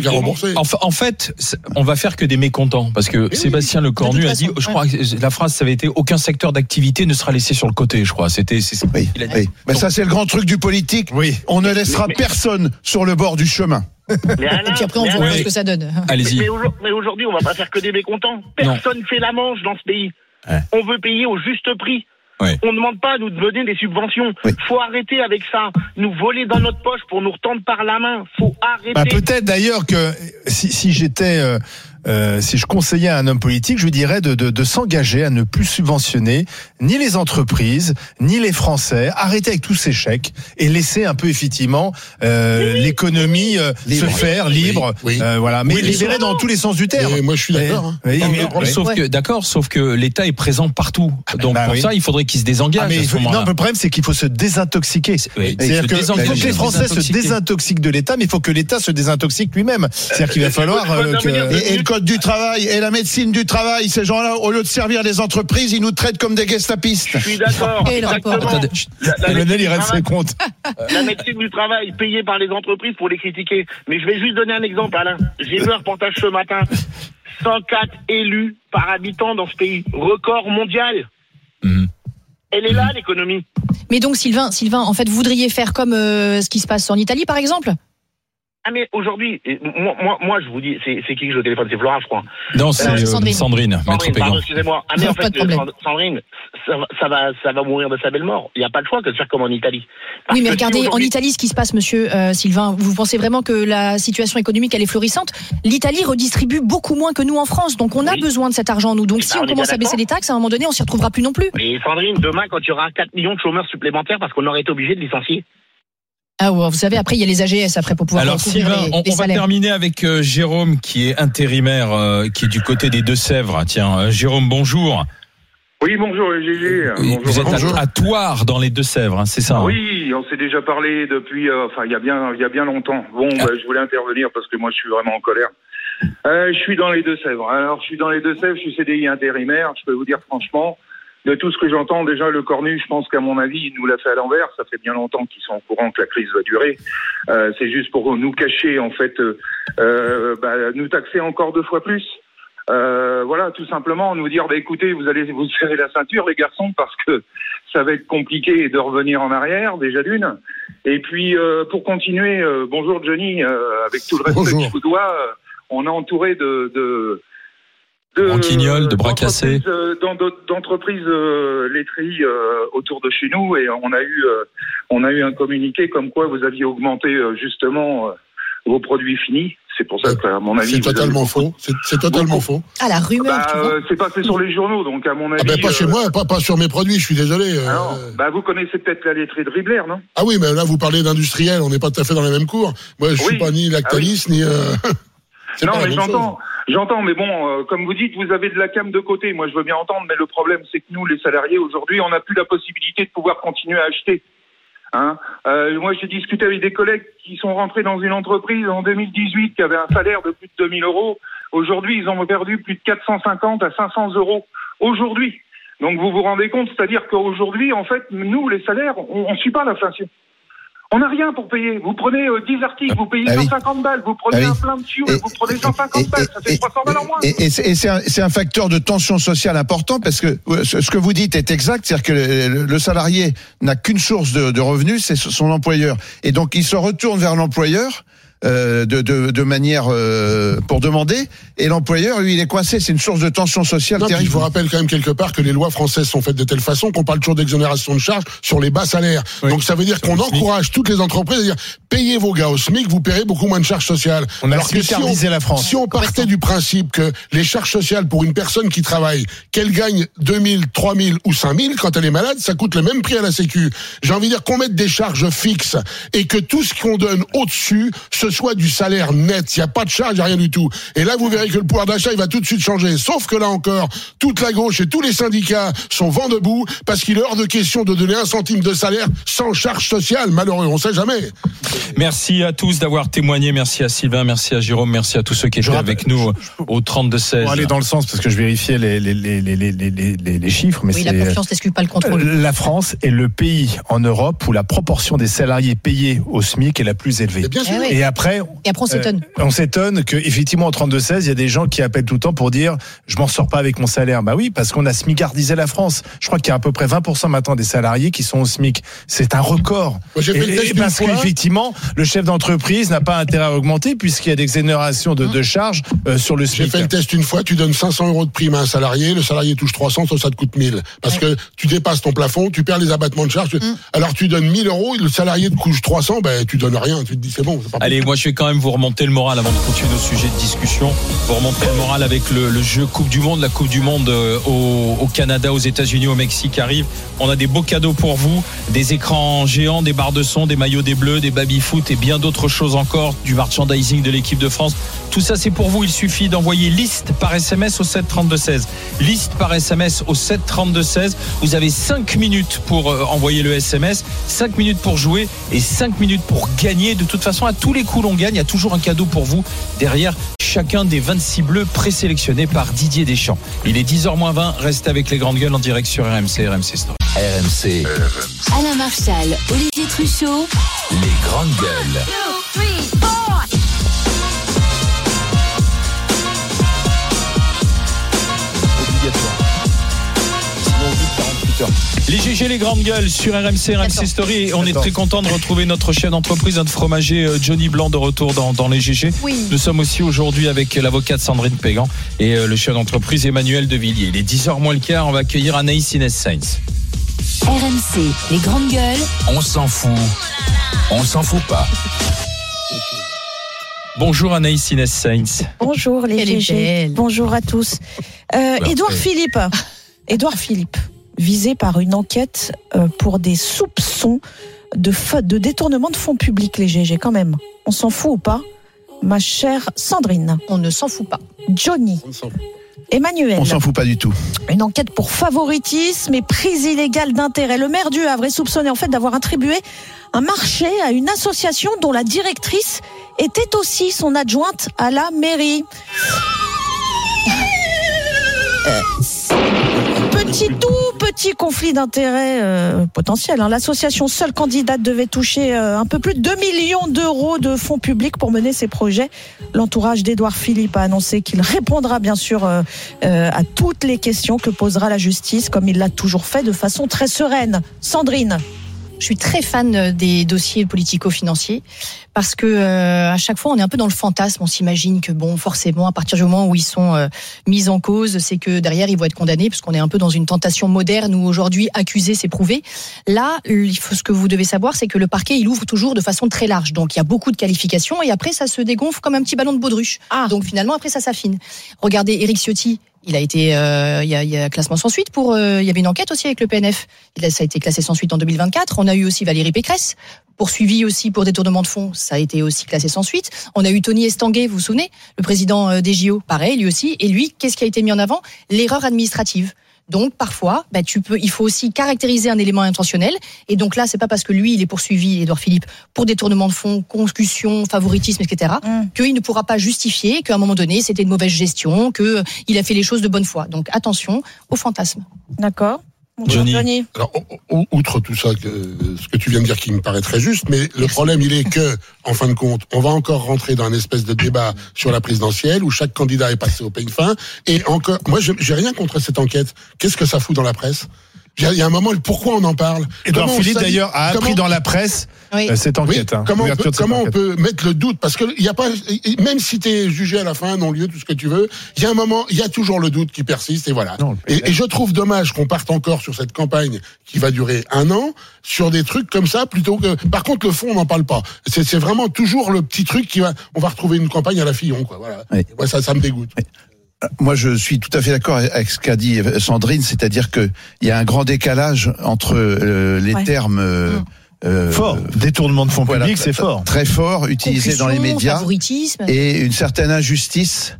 en fait, on va faire que des mécontents parce que Sébastien Lecornu a dit, je crois que la phrase ça avait été aucun secteur d'activité ne sera laissé sur le côté, je crois. C'était il a dit. Mais ça c'est le grand truc du politique. Oui. On ne laissera personne sur le bord du chemin. Et puis après on verra ce que ça donne. Allez-y. Mais aujourd'hui, on va pas faire que des mécontents. Personne ne fait la manche dans ce pays. On veut payer au juste prix. On ne demande pas à nous donner des subventions. Faut arrêter avec ça. Nous voler dans notre poche pour nous retendre par la main. Faut arrêter. Peut-être d'ailleurs que si j'étais si je conseillais à un homme politique, je lui dirais de s'engager à ne plus subventionner ni les entreprises, ni les Français, arrêter avec tous ces chèques et laisser un peu effectivement l'économie se faire libre. Voilà, mais libérer dans tous les sens du terme. Moi, je suis d'accord. Sauf que l'État est présent partout. Donc pour ça, il faudrait qu'il se désengage. Non, le problème, c'est qu'il faut se désintoxiquer. C'est-à-dire que les Français se désintoxiquent de l'État, mais il faut que l'État se désintoxique lui-même. C'est-à-dire qu'il va falloir et le code du travail et la médecine du travail, ces gens-là, au lieu de servir les entreprises, ils nous traitent comme des gestapistes. Je suis d'accord. Lionel, il reste ses comptes. La médecine du travail payée par les entreprises pour les critiquer. Mais je vais juste donner un exemple, Alain. J'ai vu un reportage ce matin. 104 élus par habitant dans ce pays. Record mondial. Elle est là, l'économie. Mais donc, Sylvain, en fait, vous voudriez faire comme ce qui se passe en Italie, par exemple ? Ah mais aujourd'hui, moi je vous dis, c'est qui que j'ai au téléphone, c'est Flora, je crois. Non, c'est Sandrine. Pardon, excusez-moi. Ah mais en fait, Sandrine, ça va mourir de sa belle mort. Il n'y a pas le choix que de faire comme en Italie. Oui, mais regardez, en Italie, ce qui se passe, monsieur Sylvain, vous pensez vraiment que la situation économique, elle est florissante ? L'Italie redistribue beaucoup moins que nous en France, donc on a besoin de cet argent, nous. Donc si on commence à baisser les taxes, à un moment donné, on s'y retrouvera plus non plus. Et Sandrine, demain, quand il y aura 4 millions de chômeurs supplémentaires parce qu'on aurait été obligé de licencier. Ah ouais, vous savez, après il y a les AGS après pour pouvoir recouvrir les salaires. On va terminer avec Jérôme qui est intérimaire, qui est du côté des Deux-Sèvres. Tiens, Jérôme, bonjour. Oui, bonjour Gégé. Vous êtes à Thouars dans les Deux-Sèvres, hein, c'est ça ? Oui, on s'est déjà parlé depuis, il y a bien longtemps. Bon, je voulais intervenir parce que moi je suis vraiment en colère. Je suis dans les Deux-Sèvres. Alors je suis dans les Deux-Sèvres, je suis CDI intérimaire. Je peux vous dire franchement, de tout ce que j'entends, déjà le Cornu, je pense qu'à mon avis, il nous l'a fait à l'envers. Ça fait bien longtemps qu'ils sont au courant que la crise va durer. C'est juste pour nous cacher, en fait, nous taxer encore 2 fois plus. Voilà, tout simplement, nous dire, écoutez, vous allez vous serrer la ceinture, les garçons, parce que ça va être compliqué de revenir en arrière, déjà d'une. Et puis, pour continuer, bonjour Johnny, avec tout le respect que je vous dois, on est entouré de Quignol, de bras cassés, d'entreprises laiteries autour de chez nous, et on a eu un communiqué comme quoi vous aviez augmenté justement vos produits finis. C'est pour ça qu'à mon avis, c'est totalement faux. C'est totalement faux. Ah, la rumeur. C'est passé sur les journaux, donc à mon avis. Pas chez moi, pas sur mes produits. Je suis désolé. Vous connaissez peut-être la laiterie de Ribler, non ? Ah oui, mais là vous parlez d'industriel. On n'est pas tout à fait dans les mêmes cours. Moi, je suis pas ni Lactalis ni. Non, mais j'entends, mais bon, comme vous dites, vous avez de la cam de côté. Moi, je veux bien entendre, mais le problème, c'est que nous, les salariés, aujourd'hui, on n'a plus la possibilité de pouvoir continuer à acheter. Hein. Moi, j'ai discuté avec des collègues qui sont rentrés dans une entreprise en 2018 qui avait un salaire de plus de 2 000 euros. Aujourd'hui, ils ont perdu plus de 450 à 500 euros. Aujourd'hui. Donc, vous vous rendez compte, c'est-à-dire qu'aujourd'hui, en fait, nous, les salaires, on ne suit pas l'inflation. On n'a rien pour payer. Vous prenez 10 articles, vous payez 150 balles. Vous prenez un plein de fuel, vous prenez 150 balles. Ça fait 300 balles en moins. Et c'est un facteur de tension sociale important parce que ce que vous dites est exact. C'est-à-dire que le salarié n'a qu'une source de revenus, c'est son employeur. Et donc, il se retourne vers l'employeur de manière pour demander, et l'employeur, lui, il est coincé. C'est une source de tension sociale terrible. Je vous rappelle quand même quelque part que les lois françaises sont faites de telle façon qu'on parle toujours d'exonération de charges sur les bas salaires. Oui. Donc ça veut dire qu'on encourage toutes les entreprises à dire payez vos gars au SMIC, vous paierez beaucoup moins de charges sociales. On a smicardisé la France. Si on partait du principe que les charges sociales pour une personne qui travaille, qu'elle gagne 2000, 3000 ou 5000, quand elle est malade, ça coûte le même prix à la Sécu. J'ai envie de dire qu'on mette des charges fixes et que tout ce qu'on donne au-dessus, ce soit du salaire net. Il n'y a pas de charge, il n'y a rien du tout. Et là, vous verrez que le pouvoir d'achat, il va tout de suite changer. Sauf que là encore, toute la gauche et tous les syndicats sont vent debout parce qu'il est hors de question de donner 1 centime de salaire sans charge sociale. Malheureux, on ne sait jamais. Merci à tous d'avoir témoigné. Merci à Sylvain, merci à Jérôme, merci à tous ceux qui étaient avec nous au 32-16. Pour aller dans le sens, parce que je vérifiais les chiffres. Mais oui, la confiance n'exclut pas le contrôle. La France est le pays en Europe où la proportion des salariés payés au SMIC est la plus élevée. Bien sûr. Et après, on s'étonne. On s'étonne qu'effectivement, au 32-16, il y a des gens qui appellent tout le temps pour dire je m'en sors pas avec mon salaire. Bah oui, parce qu'on a smicardisé la France. Je crois qu'il y a à peu près 20% maintenant des salariés qui sont au SMIC. C'est un record. Moi, j'ai fait le test parce qu'effectivement, le chef d'entreprise n'a pas intérêt à augmenter puisqu'il y a des exonérations de charges sur le SMIC. J'ai fait le test une fois, tu donnes 500 euros de prime à un salarié, le salarié touche 300, ça te coûte 1000. Parce que tu dépasses ton plafond, tu perds les abattements de charges. Alors tu donnes 1000 euros, le salarié te couche 300, ben tu donnes rien, tu te dis c'est bon. Allez, moi je vais quand même vous remonter le moral avant de continuer nos sujets de discussion. Vous remonter le moral avec le jeu Coupe du Monde, la Coupe du Monde au Canada, aux États-Unis, au Mexique arrive. On a des beaux cadeaux pour vous, des écrans géants, des barres de son, des maillots des Bleus, des baby-foot et bien d'autres choses encore, du merchandising de l'équipe de France. Tout ça c'est pour vous, il suffit d'envoyer liste par SMS au 732-16. Liste par SMS au 732-16. Vous avez 5 minutes pour envoyer le SMS, 5 minutes pour jouer et 5 minutes pour gagner. De toute façon, à tous les coups l'on gagne, il y a toujours un cadeau pour vous derrière chacun des 26 bleus présélectionnés par Didier Deschamps. Il est 10h-20, restez avec les grandes gueules en direct sur RMC Story. RMC. Alain Marchal, Olivier Truchot. Les grandes gueules. 2, 3, 4. Obligatoire. Sinon, au bout de 48 heures. Les GG, les grandes gueules sur RMC Story. Et on est très content de retrouver notre chef d'entreprise, notre fromager Johnny Blanc de retour dans les GG. Oui. Nous sommes aussi aujourd'hui avec l'avocate Sandrine Pégan et le chef d'entreprise Emmanuel Devilliers. Il est 10h moins le quart, on va accueillir Anaïs Inès Sainz. RMC, les grandes gueules. On s'en fout. On s'en fout pas. Bonjour Anaïs Inès Sainz. Bonjour les GG. Bonjour à tous. Édouard Philippe, visé par une enquête pour des soupçons de détournement de fonds publics, les GG quand même. On s'en fout ou pas, ma chère Sandrine? On ne s'en fout pas. Johnny. Emmanuel. On s'en fout pas du tout. Une enquête pour favoritisme et prise illégale d'intérêt. Le maire du Havre est soupçonné en fait d'avoir attribué un marché à une association dont la directrice était aussi son adjointe à la mairie. Petit conflit d'intérêt potentiel. L'association seule candidate devait toucher un peu plus de 2 millions d'euros de fonds publics pour mener ses projets. L'entourage d'Édouard Philippe a annoncé qu'il répondra bien sûr à toutes les questions que posera la justice, comme il l'a toujours fait de façon très sereine. Sandrine. Je suis très fan des dossiers politico-financiers parce que à chaque fois on est un peu dans le fantasme, on s'imagine que bon forcément à partir du moment où ils sont mis en cause, c'est que derrière ils vont être condamnés, parce qu'on est un peu dans une tentation moderne où aujourd'hui accuser c'est prouvé. Là, ce que vous devez savoir, c'est que le parquet il ouvre toujours de façon très large, donc il y a beaucoup de qualifications et après ça se dégonfle comme un petit ballon de baudruche. Donc finalement après ça s'affine. Regardez Éric Ciotti. Il a été, il y a classement sans suite pour. Il y avait une enquête aussi avec le PNF. Ça a été classé sans suite en 2024. On a eu aussi Valérie Pécresse, poursuivie aussi pour détournement de fonds. Ça a été aussi classé sans suite. On a eu Tony Estanguet, vous vous souvenez, le président des JO, pareil, lui aussi. Et lui, qu'est-ce qui a été mis en avant? L'erreur administrative. Donc parfois, il faut aussi caractériser un élément intentionnel. Et donc là, c'est pas parce que lui, il est poursuivi, Édouard Philippe, pour détournement de fonds, concussion, favoritisme, etc., qu'il ne pourra pas justifier qu'à un moment donné, c'était une mauvaise gestion, qu'il a fait les choses de bonne foi. Donc attention au fantasme. D'accord. Johnny. Alors, outre tout ça, ce que tu viens de dire qui me paraît très juste, mais le problème, il est que, en fin de compte, on va encore rentrer dans une espèce de débat sur la présidentielle où chaque candidat est passé au peigne fin. Et encore, moi, j'ai rien contre cette enquête. Qu'est-ce que ça fout dans la presse? Il y a un moment, pourquoi on en parle? Édouard Philippe, d'ailleurs, a appris dans la presse cette enquête. Comment on peut mettre le doute? Parce que il y a pas, même si t'es jugé à la fin, non-lieu, tout ce que tu veux, il y a un moment, il y a toujours le doute qui persiste, et voilà. Et je trouve dommage qu'on parte encore sur cette campagne qui va durer 1 an, sur des trucs comme ça, plutôt que, par contre, le fond, on n'en parle pas. C'est vraiment toujours le petit truc on va retrouver une campagne à la Fillon, quoi, voilà. Moi, ça me dégoûte. Moi, je suis tout à fait d'accord avec ce qu'a dit Sandrine, c'est-à-dire que il y a un grand décalage entre les termes fort, détournement de fonds publics, c'est fort, très fort, utilisé dans les médias, et une certaine injustice,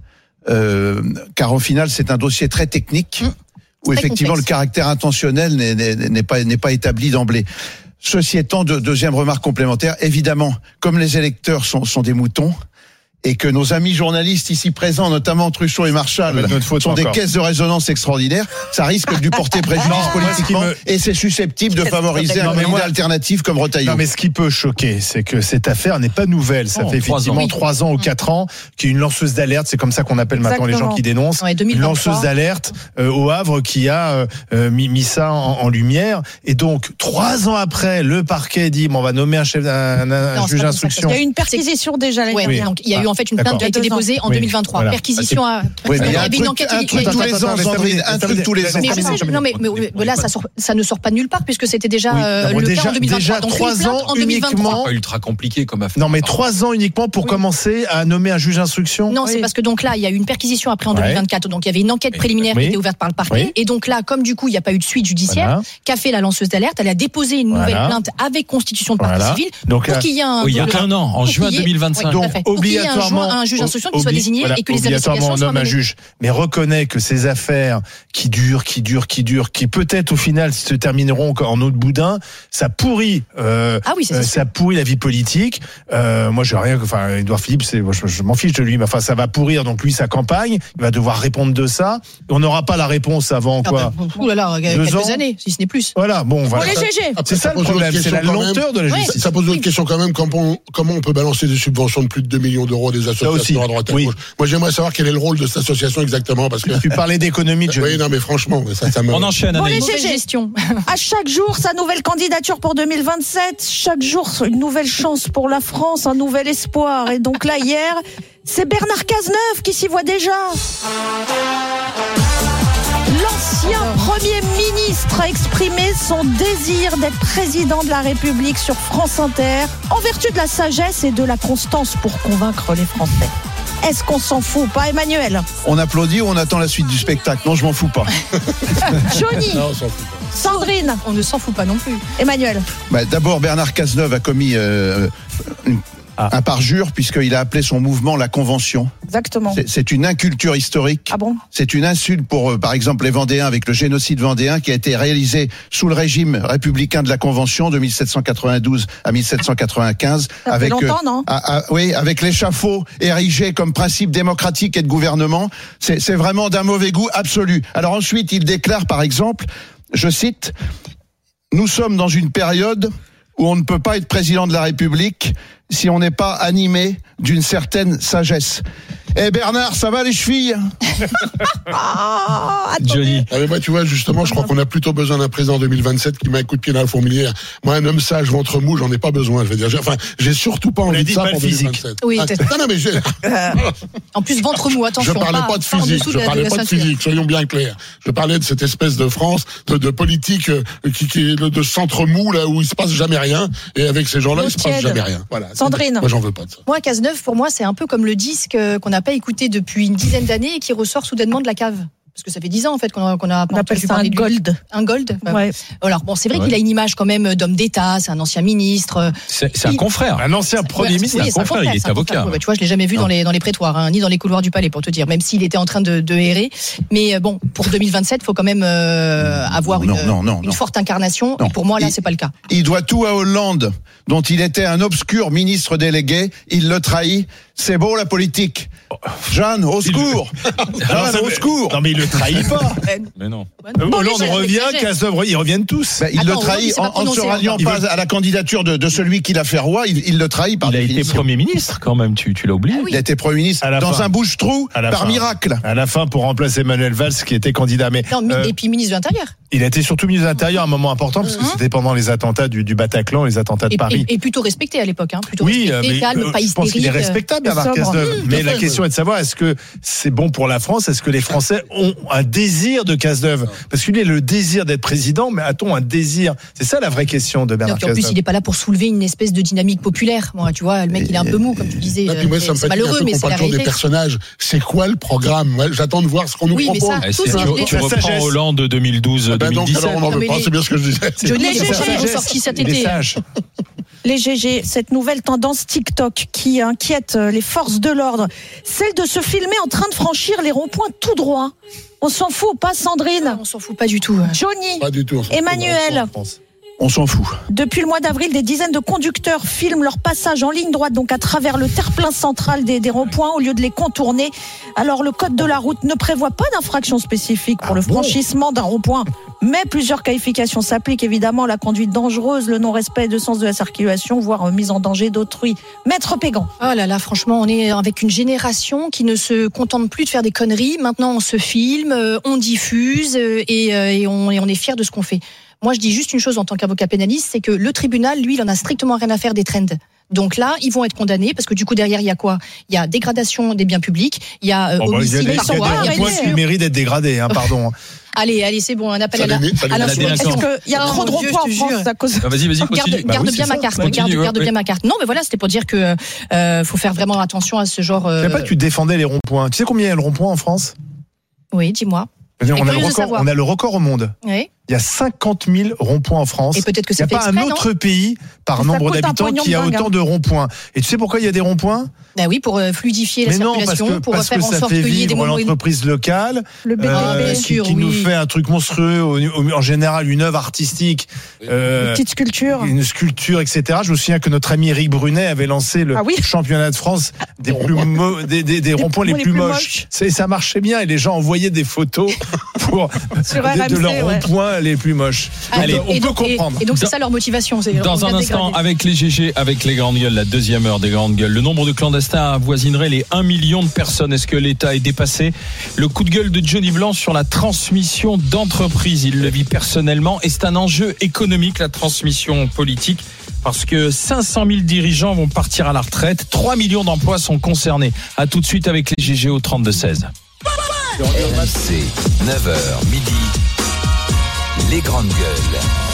car au final, c'est un dossier très technique où effectivement le caractère intentionnel n'est pas établi d'emblée. Ceci étant, deuxième remarque complémentaire, évidemment, comme les électeurs sont des moutons, et que nos amis journalistes ici présents, notamment Truchot et Marchal, sont des caisses de résonance extraordinaires, ça risque de lui porter préjudice politiquement, et c'est susceptible de favoriser un candidat alternatif comme Retailleau. Non, mais ce qui peut choquer, c'est que cette affaire n'est pas nouvelle. Ça fait effectivement 3 ans ou 4 ans qu'il y a une lanceuse d'alerte, c'est comme ça qu'on appelle maintenant les gens qui dénoncent, une lanceuse d'alerte au Havre qui a mis ça en lumière. Et donc, 3 ans après, le parquet dit, on va nommer un juge d'instruction. Il y a eu une perquisition déjà. Donc, il y a eu en fait une plainte qui a été déposée en 2023. Voilà. Perquisition à. Oui, mais il y a une enquête tous les ans, Sandrine, un truc tous les ans. Mais là, ça ne sort pas de nulle part puisque c'était déjà le cas en 2023. Déjà 3 ans uniquement. Pas ultra compliqué comme affaire. Non, mais 3 ans uniquement pour commencer à nommer un juge d'instruction. Non, c'est parce que donc là, il y a eu une perquisition après en 2024. Donc il y avait une enquête préliminaire qui était ouverte par le parquet. Et donc là, comme du coup, il n'y a pas eu de suite judiciaire, qu'a fait la lanceuse d'alerte? Elle a déposé une nouvelle plainte avec constitution de partie civile pour qu'il y ait un. Il y a qu'un an, en juin 2025. Donc obligatoirement un juge d'instruction qui soit désigné et que les investigations soient menées. Un juge, mais reconnaît que ces affaires qui durent, qui peut-être au final se termineront en eau de boudin, ça pourrit, ça pourrit la vie politique. Moi, j'ai rien. Enfin, Édouard Philippe, je m'en fiche de lui, mais enfin, ça va pourrir. Donc lui, sa campagne, il va devoir répondre de ça. On n'aura pas la réponse avant quoi. Quelques années, si ce n'est plus. Voilà, bon, voilà. C'est ça le problème, c'est la lenteur de la justice. Ça pose d'autres questions quand même. Comment on peut balancer des subventions de plus de 2 millions d'euros des associations à droite à gauche? Moi, j'aimerais savoir quel est le rôle de cette association exactement, parce que tu parlais d'économie. Oui, non, mais franchement, ça me. On enchaîne. Bon, les gestion. À chaque jour, sa nouvelle candidature pour 2027. Chaque jour, une nouvelle chance pour la France, un nouvel espoir. Et donc là, hier, c'est Bernard Cazeneuve qui s'y voit déjà. L'ancien Premier ministre a exprimé son désir d'être président de la République sur France Inter, en vertu de la sagesse et de la constance pour convaincre les Français. Est-ce qu'on s'en fout pas, Emmanuel? On applaudit ou on attend la suite du spectacle? Non, je m'en fous pas. Johnny. Non, on s'en fout pas. Sandrine. On ne s'en fout pas non plus. Emmanuel. D'abord, Bernard Cazeneuve a commis un parjure puisqu'il a appelé son mouvement la Convention. Exactement. C'est une inculture historique. Ah bon? C'est une insulte pour, par exemple, les Vendéens avec le génocide vendéen qui a été réalisé sous le régime républicain de la Convention de 1792 à 1795. Ça fait longtemps, non? Oui, avec l'échafaud érigé comme principe démocratique et de gouvernement. C'est vraiment d'un mauvais goût absolu. Alors ensuite, il déclare, par exemple, je cite, « Nous sommes dans une période où on ne peut pas être président de la République si on n'est pas animé d'une certaine sagesse. » Eh Bernard, ça va les chevilles? Johnny. Ah mais moi, tu vois, justement, je crois qu'on a plutôt besoin d'un président 2027 qui met un coup de pied dans la fourmilière. Moi, un homme sage, ventre mou, j'en ai pas besoin, je veux dire. J'ai surtout pas envie de ça pour 2027. Oui, non, mais en plus, ventre mou, attention. Je parlais pas de physique, soyons bien clairs. Je parlais de cette espèce de France, de politique qui est de centre mou, là où il se passe jamais rien. Et avec ces gens-là, il se passe jamais rien. Voilà. Sandrine. Moi, j'en veux pas de ça. Moi, Cazeneuve, pour moi, c'est un peu comme le disque qu'on n'a pas écouté depuis une dizaine d'années et qui ressort soudainement de la cave. parce que ça fait 10 ans en fait qu'on a On appelle ça un gold. Un gold. Ouais. Alors bon, c'est vrai Ouais. qu'il a une image quand même d'homme d'État, c'est un ancien ministre. C'est un confrère. Un ancien premier ministre. Oui, c'est un confrère, il est c'est un avocat. confrère. Ouais, tu vois, je l'ai jamais vu dans les prétoires, hein, ni dans les couloirs du palais, pour te dire. Même s'il était en train de errer, mais bon, pour 2027, il faut quand même avoir une forte incarnation. Non. Et pour moi, là, c'est pas le cas. Il doit tout à Hollande, dont il était un obscur ministre délégué. Il le trahit. C'est beau la politique. Jeanne, au secours. Jeanne, au secours. Non, mais il le trahit pas. Mais non. Hollande revient, Cazeneuve, ils reviennent tous. Il Attends, le trahit c'est pas en ne se prononcé ralliant encore. pas à la candidature de celui qui l'a fait roi. Il le trahit par Il a été définition. Premier ministre quand même, tu l'as oublié. Il a été Premier ministre À la dans fin. un bouche-trou À la par fin. miracle. À la fin, pour remplacer Manuel Valls, qui était candidat. Mais Non, et puis ministre de l'Intérieur. il a été surtout ministre de l'Intérieur à un moment important, parce que c'était pendant les attentats du Bataclan, les attentats de Paris. Et plutôt respecté à l'époque. Hein, plutôt Oui, respecté, mais calme, pas je pense qu'il est hystérique. respectable, Bernard sobre. Cazeneuve. Mais la question est de savoir, est-ce que c'est bon pour la France? Est-ce que les Français ont un désir de Cazeneuve? Parce qu'il a le désir d'être président, mais a-t-on un désir? C'est ça la vraie question de Non, Bernard puis en plus, Cazeneuve. il n'est pas là pour soulever une espèce de dynamique populaire. Moi, tu vois, le mec, il est un peu mou, comme tu disais. Puis moi, ça me C'est fatigue un malheureux, peu mais qu'on c'est la parle toujours des réalité. personnages. C'est quoi le programme? Moi, j'attends de voir ce qu'on nous Oui, mais propose. ça, Eh, tous c'est- ces- tu La reprends sagesse. Hollande 2012, Ah ben donc, 2017. alors on n'en Non, veut mais pas, les- c'est bien ce que je disais. Johnny, les C'est GG sagesse. ont sorti cet Il est été. sage. Les GG, cette nouvelle tendance TikTok qui inquiète les forces de l'ordre, celle de se filmer en train de franchir les ronds-points tout droit. On s'en fout ou pas, Sandrine? On s'en fout pas du tout. Johnny, Pas du tout. on s'en fout. Emmanuel, On s'en fout. depuis le mois d'avril, des dizaines de conducteurs filment leur passage en ligne droite, donc à travers le terre-plein central des ronds-points, au lieu de les contourner. Alors, le code de la route ne prévoit pas d'infraction spécifique pour le franchissement d'un rond-point, mais plusieurs qualifications s'appliquent, évidemment, la conduite dangereuse, le non-respect de sens de la circulation, voire mise en danger d'autrui. Maître Pégan. Oh là là, franchement, on est avec une génération qui ne se contente plus de faire des conneries. Maintenant, on se filme, on diffuse et on est fiers de ce qu'on fait. Moi, je dis juste une chose en tant qu'avocat pénaliste, c'est que le tribunal, lui, il en a strictement rien à faire des trends. Donc là, ils vont être condamnés parce que du coup, derrière, il y a quoi? Il y a dégradation des biens publics, il y a Il y a homicide des par voie, ronds-points qui méritent d'être dégradés, hein, pardon. Allez, c'est bon, un appel à la l'insurrection. délinquance. Il y a Oh, trop de mon Dieu, ronds-points en je te France jure. à cause de... Vas-y, continue. Garde oui, bien c'est ma ça. carte. Continue, Garde ouais. bien ma carte. Non, mais voilà, c'était pour dire que faut faire vraiment attention à ce genre. Je savais pas que tu défendais les ronds-points. Tu sais combien il y a de ronds-points en France? Oui, dis-moi. On a, curieuse de savoir. on a le record au monde. Oui. Il y a 50 000 ronds-points en France. Et peut-être que il n'y a c'est fait pas un exprès, autre pays par Ça nombre coûte un d'habitants pognon qui a de dingue, autant hein. de ronds-points. Et tu sais pourquoi il y a des ronds-points? Ben oui, pour fluidifier la Mais non, circulation, pour parce faire que en ça sorte fait qu'il y ait des vivre moments. l'entreprise locale, Le BTP. bien sûr, qui nous oui. fait un truc monstrueux, en général une œuvre artistique, Petite sculpture. une sculpture, etc. Je me souviens que notre ami Eric Brunet avait lancé le Ah oui. championnat de France des ronds-points les plus moches. Ça marchait bien et les gens envoyaient des photos pour Sur de RMC, leurs ouais. ronds-points les plus moches. Allez, on peut comprendre. Et donc c'est ça leur motivation. Dans un instant, avec les GG, avec les grandes gueules, la deuxième heure des grandes gueules, le nombre de clandestins avoisinerait les 1 million de personnes. Est-ce que l'État est dépassé? Le coup de gueule de Johnny Blanc sur la transmission d'entreprise. Il le vit personnellement et c'est un enjeu économique, la transmission politique. Parce que 500 000 dirigeants vont partir à la retraite. 3 millions d'emplois sont concernés. À tout de suite avec les GG au 32-16. RMC, 9h midi. Les grandes gueules.